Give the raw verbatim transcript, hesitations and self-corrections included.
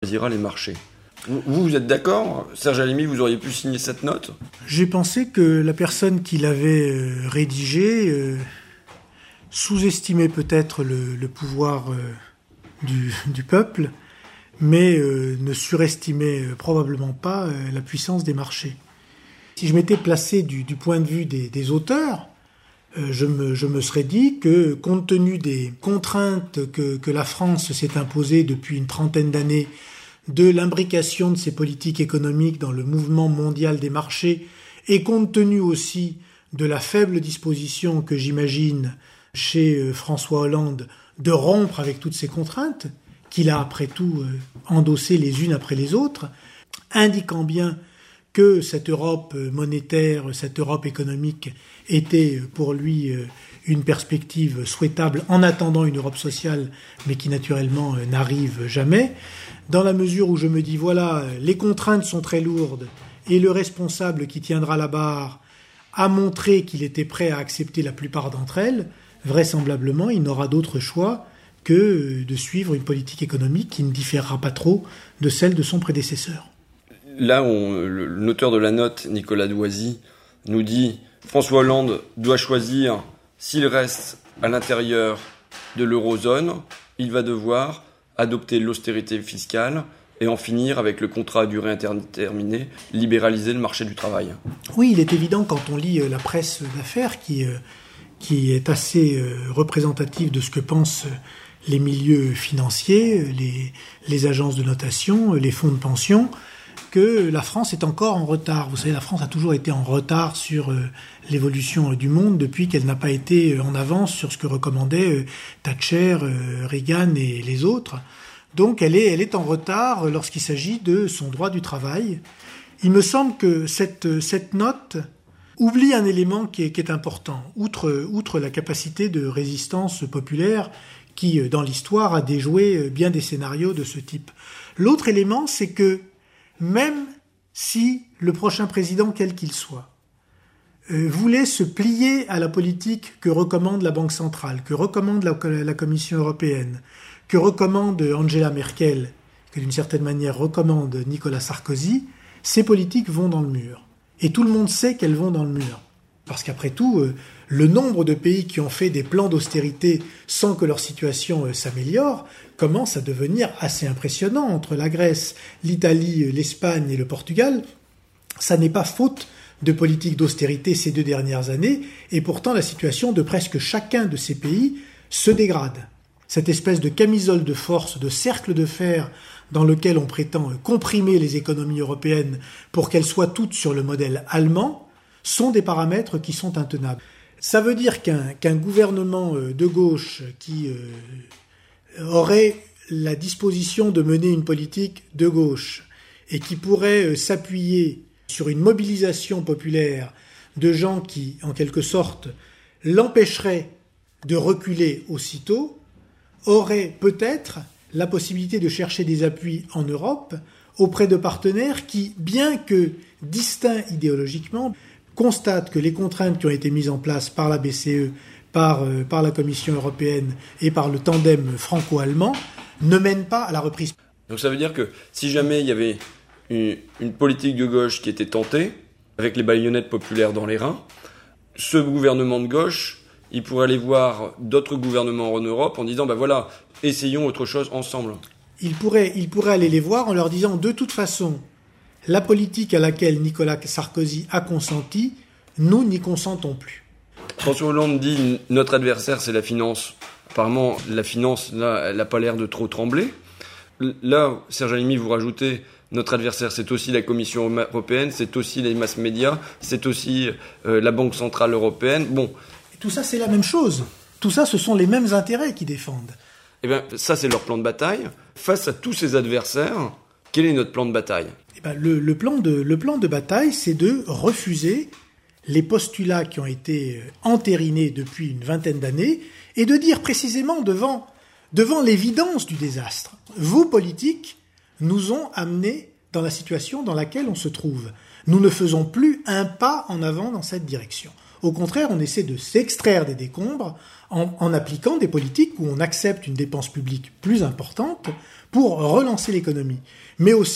choisira les marchés. Vous, vous êtes d'accord, Serge Halimi, vous auriez pu signer cette note ? J'ai pensé que la personne qui l'avait euh, rédigée euh, sous-estimait peut-être le, le pouvoir euh, du, du peuple, mais euh, ne surestimait euh, probablement pas euh, la puissance des marchés. Si je m'étais placé du, du point de vue des, des auteurs, euh, je, me, je me serais dit que, compte tenu des contraintes que, que la France s'est imposées depuis une trentaine d'années, de l'imbrication de ses politiques économiques dans le mouvement mondial des marchés, et compte tenu aussi de la faible disposition que j'imagine chez François Hollande de rompre avec toutes ces contraintes, qu'il a après tout endossées les unes après les autres, indiquant bien que cette Europe monétaire, cette Europe économique était pour lui une perspective souhaitable en attendant une Europe sociale, mais qui naturellement n'arrive jamais. Dans la mesure où je me dis, voilà, les contraintes sont très lourdes et le responsable qui tiendra la barre a montré qu'il était prêt à accepter la plupart d'entre elles, vraisemblablement, il n'aura d'autre choix que de suivre une politique économique qui ne différera pas trop de celle de son prédécesseur. Là, on, l'auteur de la note, Nicolas Doisy, nous dit « François Hollande doit choisir, s'il reste à l'intérieur de l'eurozone, il va devoir adopter l'austérité fiscale et en finir avec le contrat à durée indéterminée, libéraliser le marché du travail. » Oui, il est évident quand on lit la presse d'affaires qui, qui est assez représentative de ce que pensent les milieux financiers, les, les agences de notation, les fonds de pension, que la France est encore en retard. Vous savez, la France a toujours été en retard sur euh, l'évolution euh, du monde depuis qu'elle n'a pas été euh, en avance sur ce que recommandaient euh, Thatcher, euh, Reagan et les autres. Donc elle est, elle est en retard lorsqu'il s'agit de son droit du travail. Il me semble que cette, cette note oublie un élément qui est, qui est important, outre, outre la capacité de résistance populaire qui, dans l'histoire, a déjoué bien des scénarios de ce type. L'autre élément, c'est que même si le prochain président, quel qu'il soit, euh, voulait se plier à la politique que recommande la Banque centrale, que recommande la, la Commission européenne, que recommande Angela Merkel, que d'une certaine manière recommande Nicolas Sarkozy, ces politiques vont dans le mur. Et tout le monde sait qu'elles vont dans le mur. Parce qu'après tout, euh, le nombre de pays qui ont fait des plans d'austérité sans que leur situation euh, s'améliore commence à devenir assez impressionnant. Entre la Grèce, l'Italie, l'Espagne et le Portugal, ça n'est pas faute de politique d'austérité ces deux dernières années, et pourtant la situation de presque chacun de ces pays se dégrade. Cette espèce de camisole de force, de cercle de fer dans lequel on prétend comprimer les économies européennes pour qu'elles soient toutes sur le modèle allemand, sont des paramètres qui sont intenables. Ça veut dire qu'un, qu'un gouvernement de gauche qui euh, aurait la disposition de mener une politique de gauche et qui pourrait euh, s'appuyer sur une mobilisation populaire de gens qui, en quelque sorte, l'empêcheraient de reculer aussitôt, aurait peut-être la possibilité de chercher des appuis en Europe auprès de partenaires qui, bien que distincts idéologiquement, constatent que les contraintes qui ont été mises en place par la B C E, par, euh, par la Commission européenne et par le tandem franco-allemand ne mènent pas à la reprise. Donc ça veut dire que si jamais il y avait une, une politique de gauche qui était tentée, avec les baïonnettes populaires dans les reins, ce gouvernement de gauche, il pourrait aller voir d'autres gouvernements en Europe en disant, ben voilà, essayons autre chose ensemble. Il pourrait, il pourrait aller les voir en leur disant, de toute façon, la politique à laquelle Nicolas Sarkozy a consenti, nous n'y consentons plus. François Hollande dit « notre adversaire, c'est la finance ». Apparemment, la finance, là, elle n'a pas l'air de trop trembler. Là, Serge Halimi, vous rajoutez « notre adversaire, c'est aussi la Commission européenne, c'est aussi les mass médias, c'est aussi euh, la Banque centrale européenne ». Bon. Et tout ça, c'est la même chose. Tout ça, ce sont les mêmes intérêts qui défendent. Eh bien, ça, c'est leur plan de bataille. Face à tous ces adversaires, quel est notre plan de bataille ? Eh bien, le, le, plan de, le plan de bataille, c'est de refuser les postulats qui ont été entérinés depuis une vingtaine d'années et de dire précisément devant, devant l'évidence du désastre, vos politiques nous ont amenés dans la situation dans laquelle on se trouve. Nous ne faisons plus un pas en avant dans cette direction. Au contraire, on essaie de s'extraire des décombres en, en appliquant des politiques où on accepte une dépense publique plus importante pour relancer l'économie, mais aussi